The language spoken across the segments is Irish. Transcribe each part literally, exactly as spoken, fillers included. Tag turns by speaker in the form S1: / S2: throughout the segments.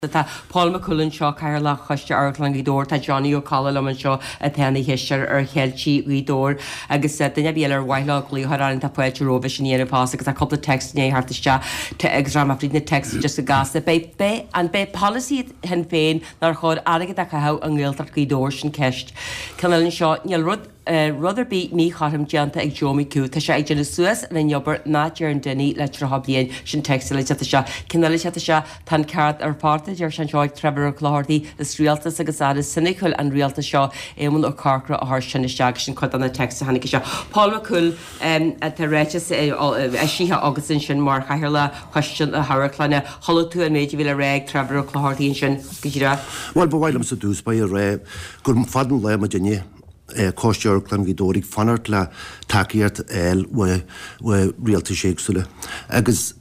S1: Tá Paul McCullen seo cair le chuiste Airlan í dór tá Johnny O'Connell am an seo a tena hiisiir ar cheiltí í dór agus duine bíal ar bhaile glúthar an tá poilte roh sin íana pás agus a coppla text né hartiste te exam a fríd na text just a gas be be an be policy hen féin nar chud aige a chaá an ggéiltar í dór sin ceist. Canal seo níl rud Ruther be me chatham deanta ag Jomi Q tá sé ag gena suas an jobbar náidir an duine le tro blion sin textil te se cinile se se tan ceart ar páta ar san seoid Trevor Cláirtaí is rialtas agus a sinnicil an rialta seo émon ó carcra a th sinna seag sin chu anna text hanig se. Paul McCull tá réite síthe agus sin sin mar chair le question a Harclaine choú tú an méidir bhile réig Trevor Cláirtaí sin go.
S2: Well bhhailm sa dús ba ré gur fadan le a dinne. Costeor clan gidórig fanart le takeíart eil we realta séagsúile. Agus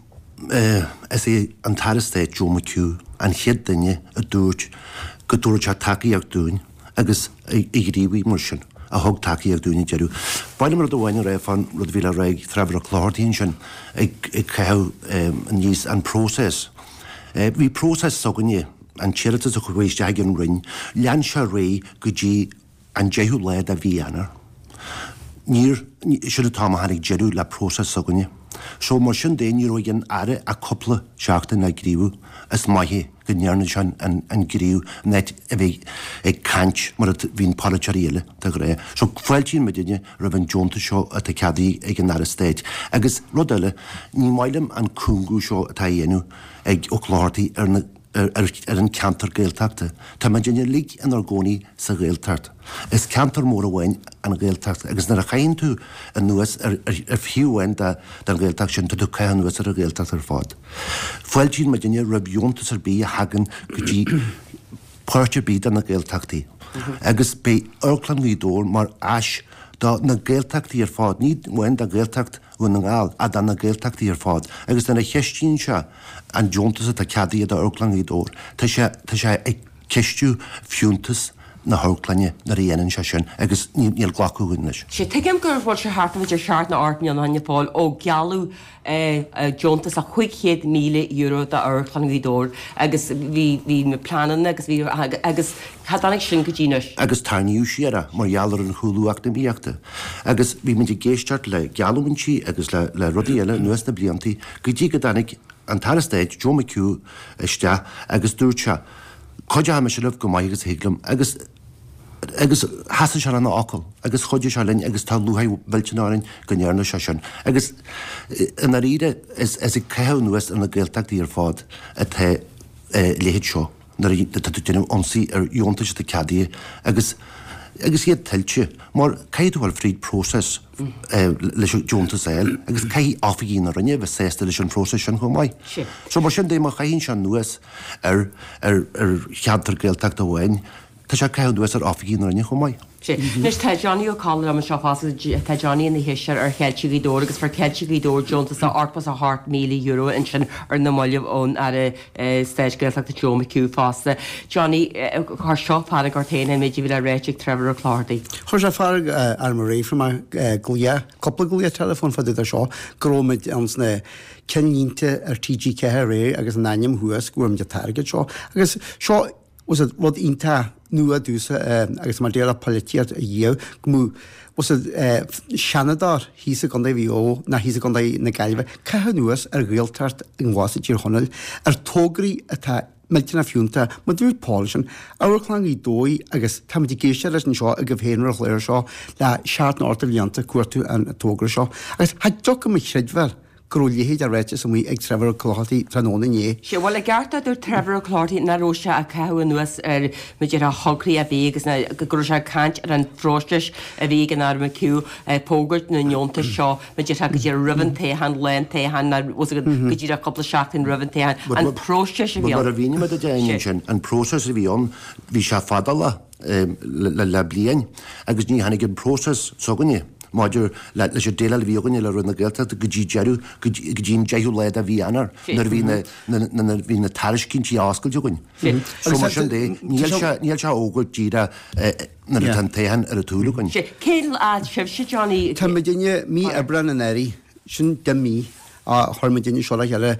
S2: is é an tarastéid Joe McHugh an chiad daine a dúirt go dúirt a takeíart dúin agus i gríomhí mar sin a thug takeíart dúine dearú. Baile mar do bhhaine ré fan rud bhíle réig Trevor Cláirtaí sin ag ceú níos an prósés. Bhí prósés sogaine an tíirta a chuéis ag an rin, lean se ré go dtí an jehu leid a bhí anar. Níor siad tá hanig jeú le prósas soganne. So mar sin déine roi an are a coppla seachta na gríú as maihé go nearna sin an gríú net a bheith ag cant mar bhín paracharíile a gré. So foiiltín me duine ra bhain Jonta seo a tá ceadaí ag an airsteid. Agus rudaile ní mailim an cúngú seo atá dhéanú ag ó Cláirtaí ar na ar an cantar géalteachta. Tá man dinne lig an argóní sa géaltart. Is cantar mór a bhain an géalteachta, agus nar a chainn tú an nuas ar fiúhain den géalteach sin tú caian nuas ar a géalteach ar fád. Foiiltín ma dinne rab Jontas ar bí a hagan go dtí páirte bíd an na géalteachtaí. Agus bé Airlan í dór mar as da na géalteachtaí ar fád, ní bhain da géalteacht bhain an gáil a da na géalteachtaí ar fád. Agus na cheistín se an Jontas a ceadaí a Airlan í dór. Tá sé ag ceistú fiúntas na Harclaine na réanaan se sin agus níl ghlacu gúneis.
S1: sé tuigim gur bhil se hartna idir seart na áirtní an haine Paul ó gealú Jontas a chuig míle euro a Airlan í dór agus bhí me planan agus bhí agus chadannig sin go ddíneis.
S2: Agus tarniú siara mar gealar an chuúach na bíachta. Agus bhí muidir géisteart le gealúintí agus le rudaí eile nuas na bliantaí go dtí go danig an tarastéid Joe McHugh iste agus dúirte chuide me se leh go maiid agus héaglam agus agus hasa se an ácail, agus chuide se linn agus tá luhaid bhilteáin go nearna se sin. Agus in ríide is i ceú nuas an na géalteachtaí ar fád a the léhéad seo na duine onsaí ar Jonta se ceadaí agus agus iad tiltte mar caiidhil fríd prósas leis Jontas éil, agus cai áfaí na rinne bheith sésta leis an prósas sin go maiid. So mar sin dé mar chaíonn se nuas ar cheantar géalteachta bhhain, tá sé ceú nuas ar áfaí na rinne go maiid.
S1: Nus tá Johnny O'Connell am seo fása tá Johnny in na hiisiir ar cheiltí í dór agus far ceiltí í dór Jontas a arpas a hart míle euro in sin ar na moileh ón ar a stéid géalteachta Joe McHugh fásta. Johnny chu seo fára gortaine méidir bhile réiteigh Trevor Cláirtaí.
S3: Chuir sé far ar mar réifra mar glia, coppla glia telefón fadid a seo, grómid ans na cenlínte ar T G cethe ré agus an aim thuas gúim de target seo. Agus seo was it rud ínta nua dúsa agus mar déar a politiart a dhéh gomú was it seanadar hísa gandai bhí ó na hísa gandai na gailbh cethe nuas ar réaltart an ghása tír honil ar tógraí atá miltina fiúnta ma dúir Paul sin Airlan í dói agus tamid géiste leis an seo a go bhhéanar a chléir seo le seart na orta bhíanta cuairtú an tógra seo. Agus haid do go chreidhar Grúlihéid a réite sa mí ag Trevor Cláirtaí tróna né.
S1: sé bhil le garta dúir Trevor Cláirtaí na róise a ceú nuas ar muidir a thograí a bhí agus gur se cant ar an fróstais a bhí an ar McHugh pógurt na Jonta seo muidir a gotíar rihan tahan len tahan go dtír a coppla seachtain rihan tahan an próstais a bhí.
S2: Mar a bhíine me a déanaine sin an prósas a bhíon bhí se fadala le bliain agus ní hanig an prósas soganne. Maidir leis sé déile bhíoganine le runa géalteachta go dtí dearú go dtíon deithú leid a bhí anar nar bhí na tariscintí ascail deogain. So mar sin dé níl se ógur tíra nar a tan tahan ar a túlagain.
S1: Céil a sibh sé Johnny.
S3: Tá me dinne mí a brenn an éirí sin de mí a chuirmadine seo heile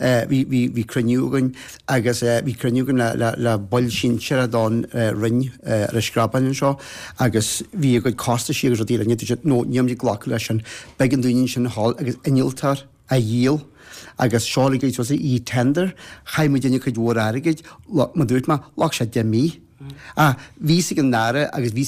S3: hí cruniúgan agus hí cruniúgan le bol sin sear a dá rinn ar scrapan seo agus bhí go costa sigur a dtíile nó níomdí ghlach leis an began dúinn sin hall agus iniltar a díal agus seálaigéid was í tender chaimime déine chu dúir aigeid má dúirt má lech sé de mí. A ví an nára agus ví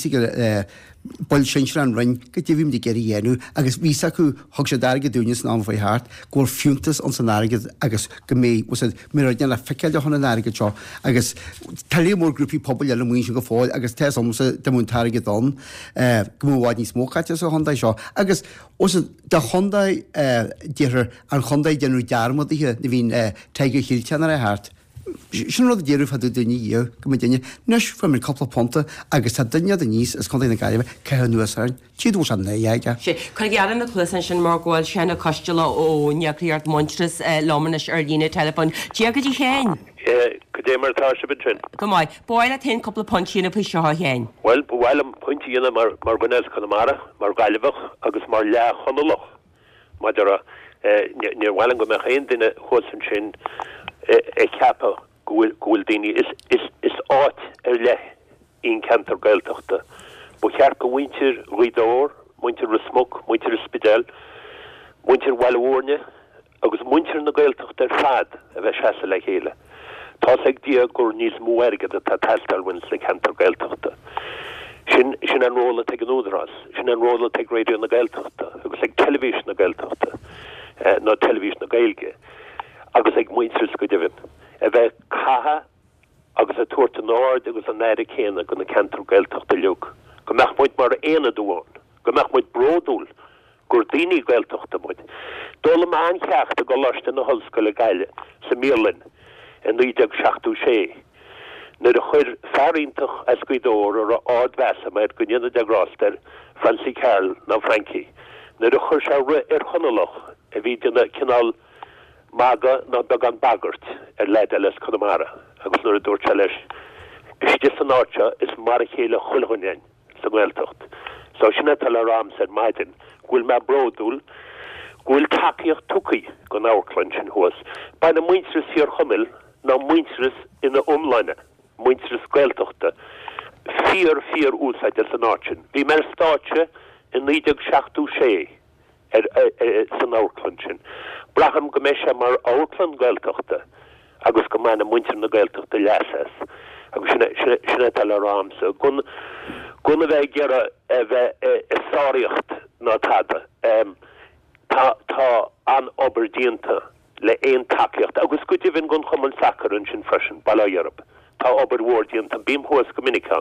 S3: bol sin an rinn go dtíhím de geirí dhéanú agus ví acu thug sé daige dúine ná faoi háart ggóir fiúntas an san náige agus go mé mé le feiceil de chuna náige seo agus talí mór grúpi pobl le mún sin go fáil agus te amsa de múntáige don go mháid ní smócaite a Honda seo agus de Honda ddíir an Honda déanú dearmadaíthe na bhín teige chiilteanna a háart. Sin rud déirh a duine díh go duine nuis fu mé coppla ponta agus tá duine a níos is chu na gaiimh ce nuasáin tíú san na dhéige.
S1: sé chu gearan na chlusan sin mar gáil sena costela ó neachríart Montras lomanis ar lína telefon. Tí go dtí chéin?
S4: Go dé martá se betrin.
S1: Go maiid, báil a ten coppla pontína pu seo chéin.
S4: Well, bhil am pointíana mar mar gunnes chunamara, mar galibh agus mar le chonalach. Madara ní bhhain go me chéin duine chusan sin e ceapa gúil daoine is is is áit ar le on cantar gailteachta. Ba cheart go muintir riadóir, muintir a smog, muintir a spidal, muintir bhilhórne, agus muintir na gailteachta ar fad a bheith seasa le chéile. Tá ag dia gur níos mó airgad a tá testalhain le cantar gailteachta. Sin sin an róla ag an údarás, sin an róla ag radio na gailteachta, agus ag televísion na gailteachta, nó televísion na gailge. Agus ag muintir go dibhin. A bheith caha agus a tuairta náir agus a náir chéna go na cantar gailteachta leog. Go meach muid mar éana dúháin. Go meach muid bródúil gur daoine gailteachta muid. Dóla má ancheachta go láiste na hoscoil a gaile sa mílinn in nídeag seachtú sé. Nuair a chuir fearríntaach a scuidóir ar a ád-bheasa mar go dhéana deagráster Francie Carl na Frankie. Nuair a chuir se ri ar chonalach a bhí duna cinál Maga na began bagart ar leide les Connemara agus nuair a dúirt se leis. Is an áte is mar a chéile chulhuinein sa gailteacht. So sinna tal a rám said maidin, gúil me bródúil, gúil takeíoch tucaí go náirclann sin huas. Ba na muinteras hir chumil na muinteras ina umlaine, muinteras gailteachta. Fíor fíor úsáid as an átin. Bhí mer státe in nídeag seachtú sé ar san áirclann sin. Braham go meise mar áirclann gailteachta agus go mana muintir na gailteachta leasas agus sinna tal a rámsa gun gun a bheith gera a bheith sáíocht ná tada tá tá an oberdínta le éon takeíocht agus go dtíhann gun chumann sacarún sin freisin bailá Europe tá oberhórdínta bím thuas go minicán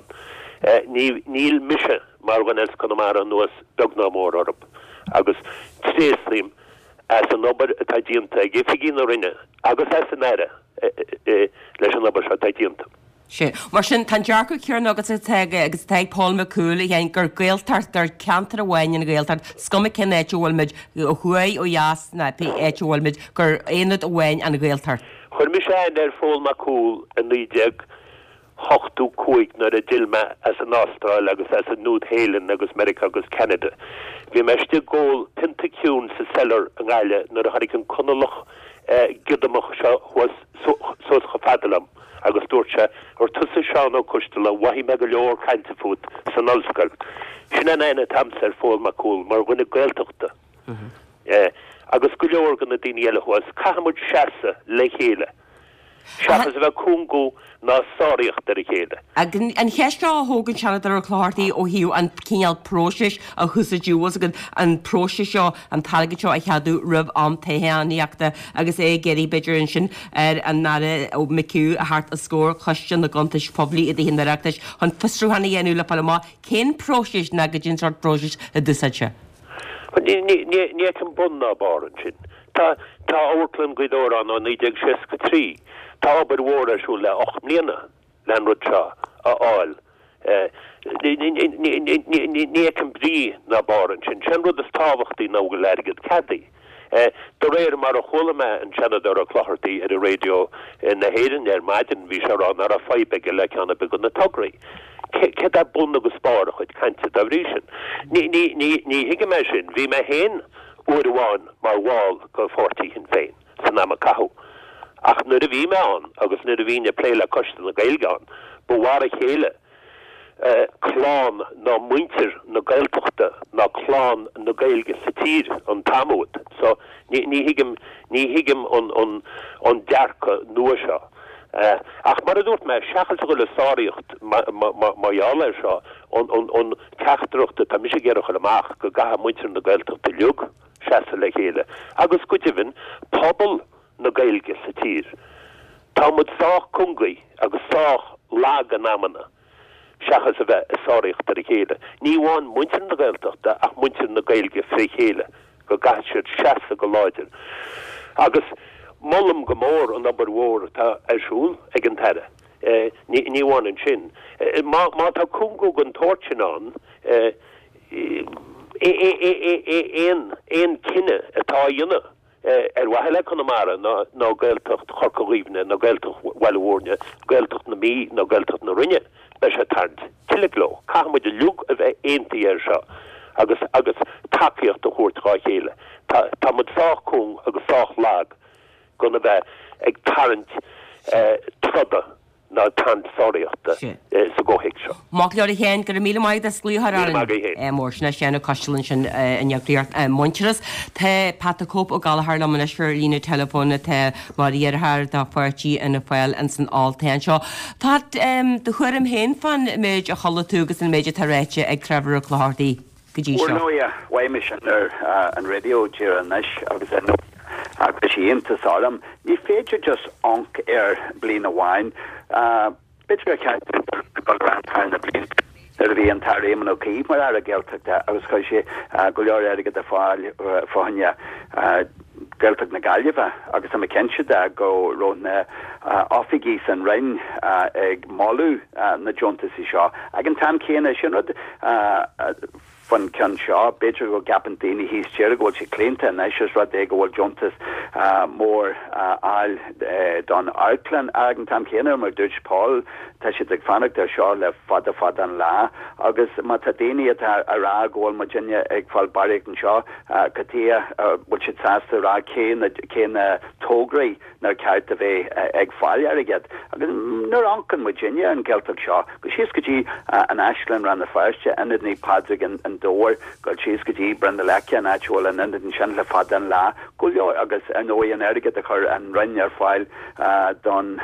S4: níl mise mar gan els Connemara nuas dogná mór Europe agus tréslím as an ober a dínta ag ifigín a rinne agus as an aire leis an ober a dínta.
S1: sé mar sin tan dearcu cearn agus teige agus teag Paul McCool i dhéon gur gailtart ar cantar a bhhain na gailtart scuma cin éitiúilmid ó chuaid ó jaas na éitiúilmid gur éad a bhhain an gailtart.
S4: Chuir mi sé ar Paul McCool a nídeag hochtú cuaig nar a dilma as an Austrráil agus as an Núd Héileán agus America agus Canada. Bhí meiste ggóil pintaciún sa sellar an gáile nar a chanig an conalach gidamach seo was sos chafadalam agus dúirte ar tusa seán ó custala wahí me go leor cainte fút san olscail. Sin an aine tamsar Paul McCool mar gona gailteachta. Agus go leor gona daoine eile was cahamud seasa le chéile. Seachas a bheith cúngú ná sáíocht ar a chéile.
S1: An cheiste thógann seanad ar chláirtaí ó hiú an cíal prósis a thusa dúas an prósis seo an talga seo a cheadú rubh am taíachta agus é geirí beidir sin ar an nara ó miciú a thart a scór chuistean na gantais poblí i d hinreachtas chun fistrúhanna dhéanú le palmá cén prósis na go dginn sort prósis a dusaide.
S4: Ní an bun ná bar an sin. Tá tá Auckland Guidórán an nídeag sesca trí. Tá obair mhór arsú le och mbliana lean rud seo a áil. Ní an brí na baran sin, sin rud is tábhachtaí nó go leirgad cadaí. Do réir mar a cholamé an senador a chlochartaí ar a radio na héireann ar maidin bhí se rán ar a feibeige le ceanna beag na tograí. Ce a bun agus spáir a chuid cante a bhrí sin. Ní hiige me sin, bhí me héin uháin mar bháil go fortí hin féin san ná a cahu. Ach nu a bhí me an agus nu a bhíine pléile costa na gailgáin, ba war a chéile chlán na muintir na gailtochta na chlán na gailge sa tír an tamúd. So ní hiigim ní hiigim an an dearcha nua seo. Uh, ach mar a dúirt me seachas go le sáíocht maiáir seo an ceachtarachta tá mis sé ggéireach amach go gatha muintir na gailtochta liug seasa le chéile. Agus cuitimhin pobl na gailge sa tír. Tá mud sách cungaí agus sách lag an amana seachas a bheith a sáíocht ar a chéile. Ní bháin muintir na gailtochta ach muintir na gailge frí chéile go gatha siad seasa go láidir. Agus Mollam gomór an obair mhór tá arsúil ag an taire. Ní bháin an sin. Má tá cúngó an tóirtin an éon cinenne atá dionine ar bhaile chunamara ná gailtocht chorcaghíbne, ná gailtocht bhilhórne, gailtocht na mí, ná gailtocht na rinne be sé tarnt. Tiilegló, caithmuid a luг a bheith aontaí ar seo agus agus takeíocht a chuirtá chéile. Tá mud sách cúng agus sách lag gonna bheith ag tarrant troda ná tant sáíochta sa ggóhiic seo.
S1: Má leir a chéin gur míle maid a slíthar mórsna séanna costalinn sin inneagríart Mointeras. Tá patacóp ó galthar le manis for lína telefóna tá maríarthar dá fuirtí ina fáil an san áiltain seo. Tá do chuirm héin fan méid a chola túgus an méide tar réite ag trefhar a chláirdaí go dtí seo.
S5: Nó bhaimiis an radio tíar an neis agus an agus sí inta sálam. Ní féidir just onc ar blin a bháin. Bitir ceint go rantáin na blin ar bhí an tar éman ó cíb mar ar a geilteachta agus chu sé go leor aige a fáil fáinne geilteach na gaillimhe agus am cense de go róna áfigí san rinn ag máú na Jontas i seo. Ag an tam céanna sinad fan cean seo, beidir go gapan daoine híos tíir go bhfuil sé clénta na is rud é go bhfuil Jontas mór áil don Airclan ag an tam céanna mar dúirt Paul tá si ag fannacht ar seo le fada fada an lá agus má tá daoine atá a rá go bhfuil Virginia ag fáil baréach an seo catia bhfuil si sásta rá céna tógraí nar ceart a bheith ag fáil ar agad. Agus nuair ancan Virginia an geilteach seo, go sios go dtí an Ashland ran na feirste inad ní Padraig an dóir go sios go dtí Brenda Lecia an actual an inad an sin le fada an lá go leo agus an ói an airgad a chur an rinn ar fáil don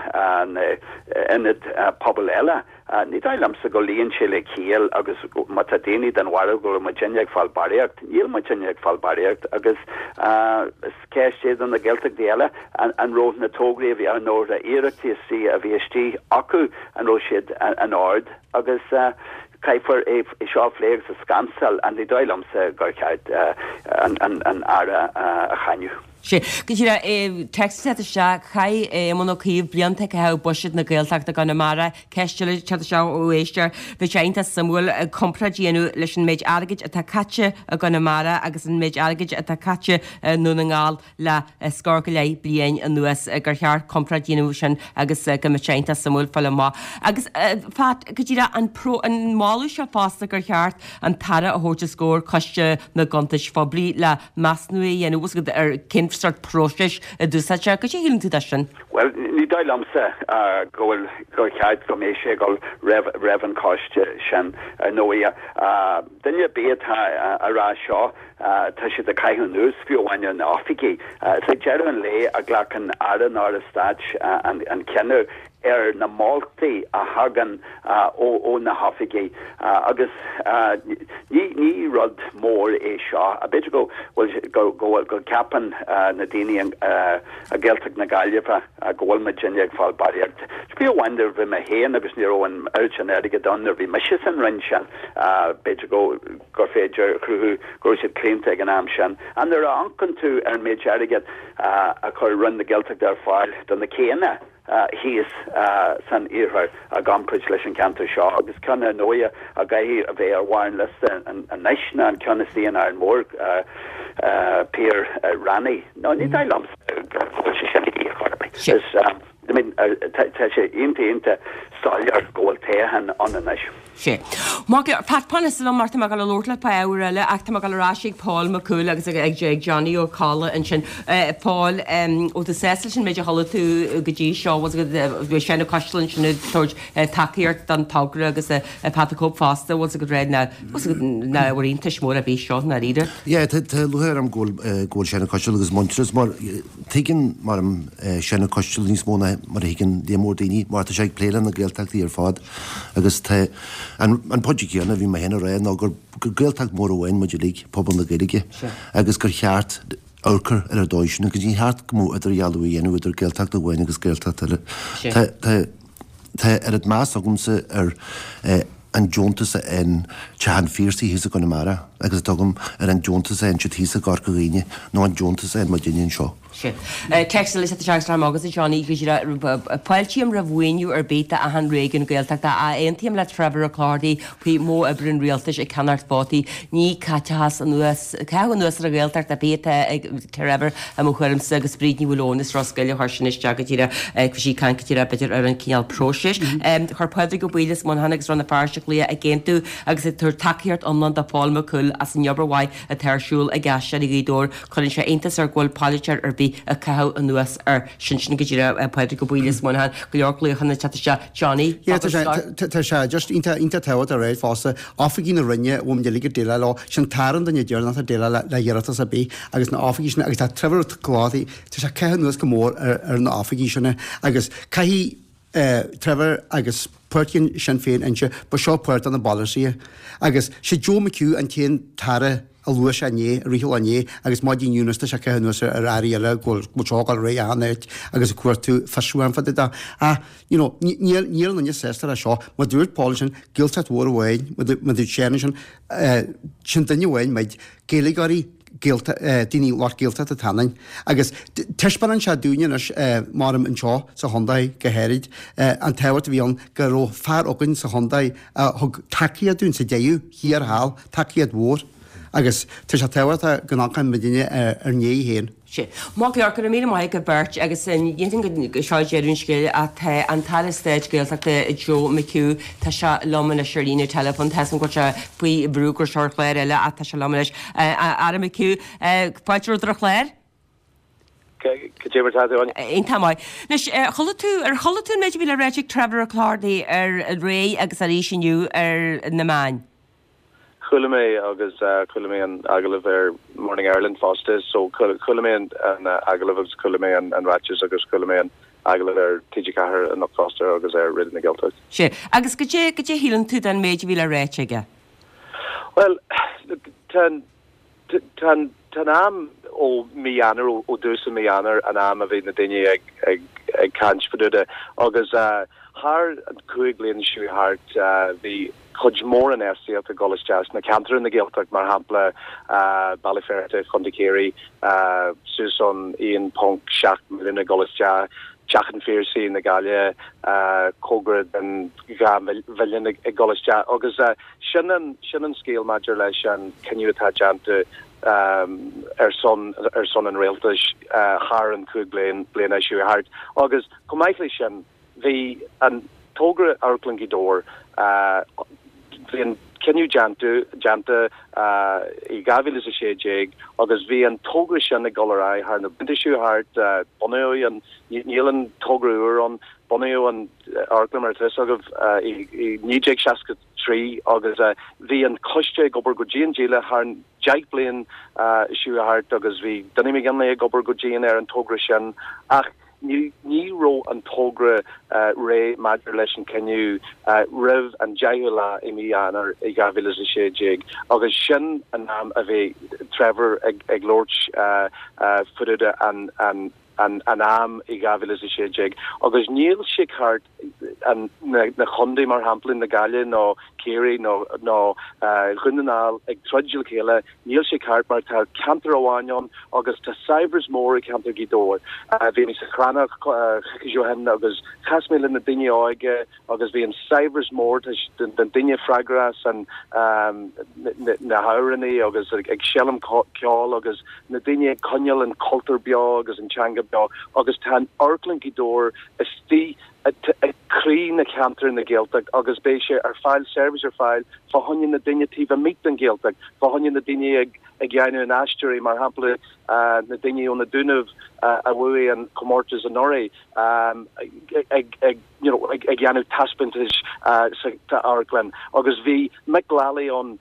S5: inad pobl eile. Ní dailam sa go líonn sé le cíal agus mata daoine den war go Virginia ag fáil baréacht, níl Virginia ag fáil baréacht agus céis séad an na geilteach déile an róh na tógraí a bhí an nóir a iireachtaí sí a bhíistí acu an ró siad an ord agus caifar é seo léir sa scansal an ní dailam sa gorceid an ara a chainniu.
S1: sé go tíra text se se chai mcíomh blianta he buisiid na gailteachta gan mara ceistele te se ó éistear bheit séanta samúil compradíanú leis an méid agaid atá catte a gan mara agus an méid agaid atá catte nó na ngáil le scóca lei blian an nuas gur cheart compradíanú sin agus go séanta samúil fall má. Agus fat go tíra an pro an máú se fásta gur cheart an tara a hóte scór coiste na gantais fablí le masnuí dhéanús go ar cin start process a dúsaide go sé hílann tú sin?
S5: Well, ní dailamsa gohfuil go cead go mé sé go raibh coiste sin nóí dunne bétá ará seo tá si a caiithún nús fiúhaine na áfiigi. Sa dear an lé a ghlachan aran á a stáit an ceanú ar na máltaí a hagan ó na hafiigi agus ní rud mór é seo a bit go go go capan na daine a geilteach na gaillimhe a gohfuil Virginia ag fáil baréacht. Fiúhaindir bhí me héan agus ní óhan airt an aige donnar bhí meisi an rin sin beidir go gur féidir cruthú gur siad clénta ag an am sin an ar ancan tú ar méid aige a chur run na geilteach ar fáil don na céine. Uh, híos uh, san iarthar a gamprid leis an cantar seo agus conna nóia a gaithí a bheith ar bháin liste an neisna an conna síon ar mór Pierre Ranny. No, ní dailam sé sin í chuirbe. I mean, tá sé inta inta stáilear ggóil céhan ananis.
S1: sé. Má Pat Panis le marta me gal lótla pa eile ach tá gal ráisiigh Paul McCool agus ag ag Johnny ó Calla an sin Paul ó de sé sin méidir hall tú go dtí seo was go sena coslan sin toid takeíart don tagra agus Patacó fásta was go réid na na bhínta mór a bhí seo na ríidir.
S2: Ié luhéir am ggóil sena costal agus Montres mar tuigen mar am sena costal níos móna mar higann démór daoine mar tá sé pléile na ggéalteachtaí ar fád agus an podíanana bhí mai hena ré ná gur ggéalteach mór bhhain muidir lí pobal na gaiige agus gur cheart áchar ar a dóisina agus dí cheart go mú idir jaú dhéanamh idir ggéalteach do bhhain agus ggéalteach Tá ar it más agumsa ar an Jontasa an tehan fíorsaí híos a go na mara agus dogum ar an Jontasa an tíos a gar go réine nó an Jontasa an Madinian seo.
S1: Text lei teagstra agus Johnny Pailtíam ra bhhainú ar béta a an régan gailteachta a aontíam le Trevor a Clardy pí mó a brinn rialtas ag canart bátí ní caithas an nuas cean nuas a gailteach a béta ag Trevor a mo chuirmsa agus sprídní bhónas roscaile harsinnis teagatíra sí cancatíra beidir ar an cíal prósis. Chir peidir go bhuilas man hanagus ran na páirseach lia a géntú agus tar takeíart omlan de Paul McCool as an jobbarhhaid a teirsúil a gasise i gdór chuinn sé intas ar ghil páilitear ar bí a cath an nuas ar sin sin go dtíra peidir go bhuilas man go leorclaíochanna chatte Johnny.
S3: Tá sé just inta táhad a réid fása áfaí na rinne bhm de ligur déile lá sin taran den dearna a déile le dheartas a bí agus na áfaí sinna agus tá trefar gládaí tá sé cean nuas go mór ar na áfaí sinna agus caihí Trevor agus puircinn sin féin anse ba seo puirt an na ballarsaí agus sé Joe McHugh an céan tara a luas ané rihil ané agus má dín únasta se cehanús ar aíile gotáil ré anéit agus a cuairtú fasúan fa da a níl na sésta a seo má dúirt Paul sin gilteat mhór bhhain mu dú séna sin sin daine bhhain meid géalaí daoine lá gilta a tannain. agus teispan an se dúine marm an seo sa Hondaid go héid an tehairt bhí an go ró fear ogann sa Hondaid thug takeíad dún sa déú híar hall takeíad mhór agus tu sé tehairt a gnáchain medine ar né héin.
S1: Má ar go mí mai go beirt agus dhéing go seoéún scéil a the an talsteid géalteachta Joe McHugh tá se loman na Sirlíú telefon tean go se buí brúgur seirléir eile a tá se lomanis Adam McHugh páitiú drach léir? Ein tamáid. Nes chola tú ar chola tú méidir bhí le réidir Trevor a Clardy ar ré agus a ríisiú ar na main.
S6: Culame agus Culame an agalah ar Morning Ireland fásta, so Culame an agalah agus Culame an Ratches agus Culame an agalah ar T G Cahar an Foster agus ar rid na Geltas.
S1: Sé, agus go dé go dé hílann tú den méidir bhí le réiteige?
S6: Well, tan tan tan am ó mianar ó dúsa mianar an am a bhí na daine ag ag ag cant faduda agus haar an cuaig líon siú hart bhí chud mór an ersi at a golas jazz na cantar na Gaeltach mar hapla uh, Ballyferrite Chundicary uh, Susan Ian Punk Shaq in a golas jazz Jachan Fiercy na Galia uh, Cograd and Gam Villian a golas jazz agus uh, Shannon Shannon scale major leis an canu tajante um er son er son an realtas uh, har an could blain blain as you hard agus komaikli shan the an togra arklangi door uh Vian kennu jantu janta uh I gavil is a sé jig agus vi an togrish an golerai har na bindishu hart uh boneo an nielen togru on boneo an arklam artis of uh I nijig shaska tree agus uh vi an koste gober gojin jila har jag blin uh issue hart agus vi danimi gan le gober gojin er an togrishan ach Ni ni ro an togra uh, Ray Madrelation can you uh, Rev and Jayula imianar e gavil is a sé jig agus shin an am of a Trevor ag lorch uh uh fuda an an an an am e gavil is a sé jig agus Neil Shickhart an na Honda mar hamplin na Galia no Kerry no no uh Gundenal ag trudgel kele Neil Shickhart mar ta canteroanion agus ta cybers more canter gidor uh vini sakrana johan agus chasmil in na dinne oige agus vi an cybers more den dinne fragras and um na haurani agus ag shellam kol agus na dinne konjal and culture bio agus an changa bio agus tan arkling gidor is the Crí na cantar na Gaeltach agus bé sé ar fáil service ar fáil fá honin na duine tí a mit an Gaeltach fá honin na duine ag ag gceanú an aisteí mar hapla na duine ó na dúnmh a bhuaí an comórtas an orí ag gceanú taspintis sa Arglen agus bhí Mick Lally an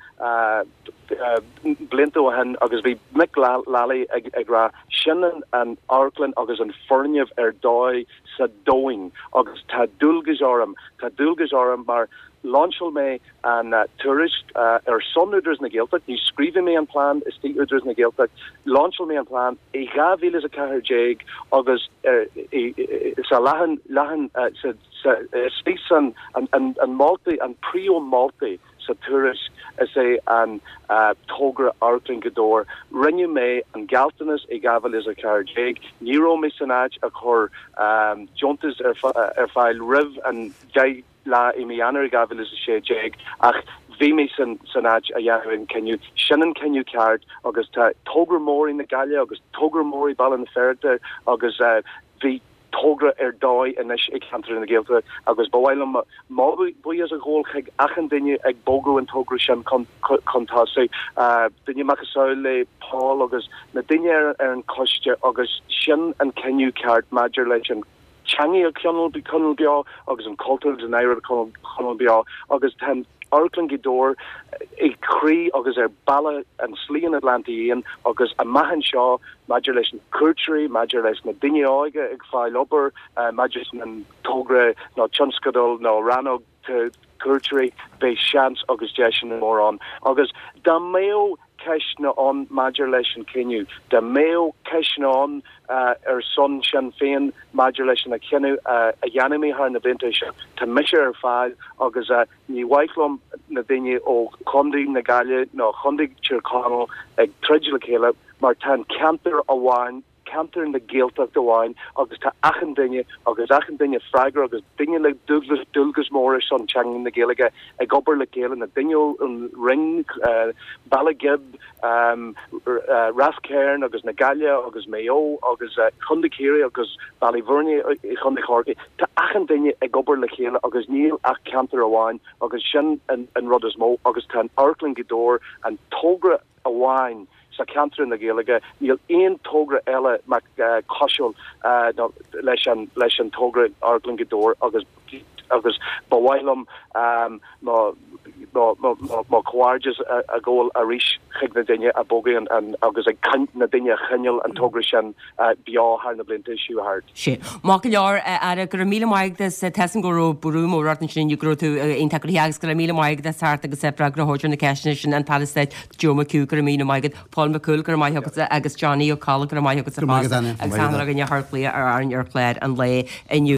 S6: blinto hen agus bhí Mick Lally ag ra sinan an Arglen agus an forneh ar dói sa dóing agus tá dulgas orm tá dulgas orm mar Launchel me an uh, tourist uh, er sonuders na Gaeltach, ni skrive me an plan is die uders na Gaeltach, launchel me an plan e ga vil is a kahar jeg agus uh, e, e, sa lahan lahan uh, sa sa space an an an, an Malta an prio Malta sa tourist is a an uh, togra Arkling Gador rinne me an galtanas e gavel is a kahar jeg niro me sanaj a chor um, jontas er, er file riv and jai la imianer gavel is a sé jeg ach vi me san sanaj a yahuin can you shannon can you card agus ta togra mori na galia agus togra mori ball in the ferret agus uh, vi togra er dói in is ik canter in the Gaeltach agus bawilum ma bui as a gol cheg achan dinne ag bogo and togra shan contase uh dinne makasaule Paul agus na dinne er an koste agus shin and can you card major legend Changi a Conal be Conal Bia agus an culture an Ira Conal Conal Bia agus ten Arkling Gador e cree agus er balla and Slean Atlantean agus a mahan shaw modulation culture modulation na dinne oiga ag file upper uh, modulation and togra no chunskadol no rano to culture be chance agus jeshin and more on agus da meo Keshna on modulation kenu the male Keshna on uh, er son Sinn Féin modulation a kenu uh, a yanami har na vintage to measure file agus a ni waiklum na dinge o condi na galia no condi chircano ag tridgel kela martan canter a wine canter in the Gaeltach the wine agus ta achan dinge agus achan dinge frager agus dinge like Douglas Dulgas Morris on chang in the Gaeliga a gobber le Gael and the dinge on ring uh, Ballagib um uh, Rathcairn agus Nagalia agus Mayo agus uh, Condikiri agus Ballyvernie Condikirky ta achan dinge a gobber le Gael agus Neil ach canter a wine agus Shin and, and Ruddersmo agus tan Arkling Gador and Togra a wine sa canter in the Gaeliga níl ein togra ella mac uh, cosiol uh, no, leis an leis an togra Arkling Gador agus agus bawilum um no no no no coarges a, a goal a rish chig na dinge a bogi and, and agus a kant na dinge chinnel and togrishan uh, bia har na blint issue hard.
S1: She. Makiljar ara gur mile maig des tessen go burum or ratn sin you grow to in takriags gur mile maig des hart agus sepra gur hojer na cashin and Palestine Joe McCoo gur mile maig Paul McCool gur mai agus agus Johnny O'Connell gur mai agus Alexander gur your heart play ar an your plaid and lay in you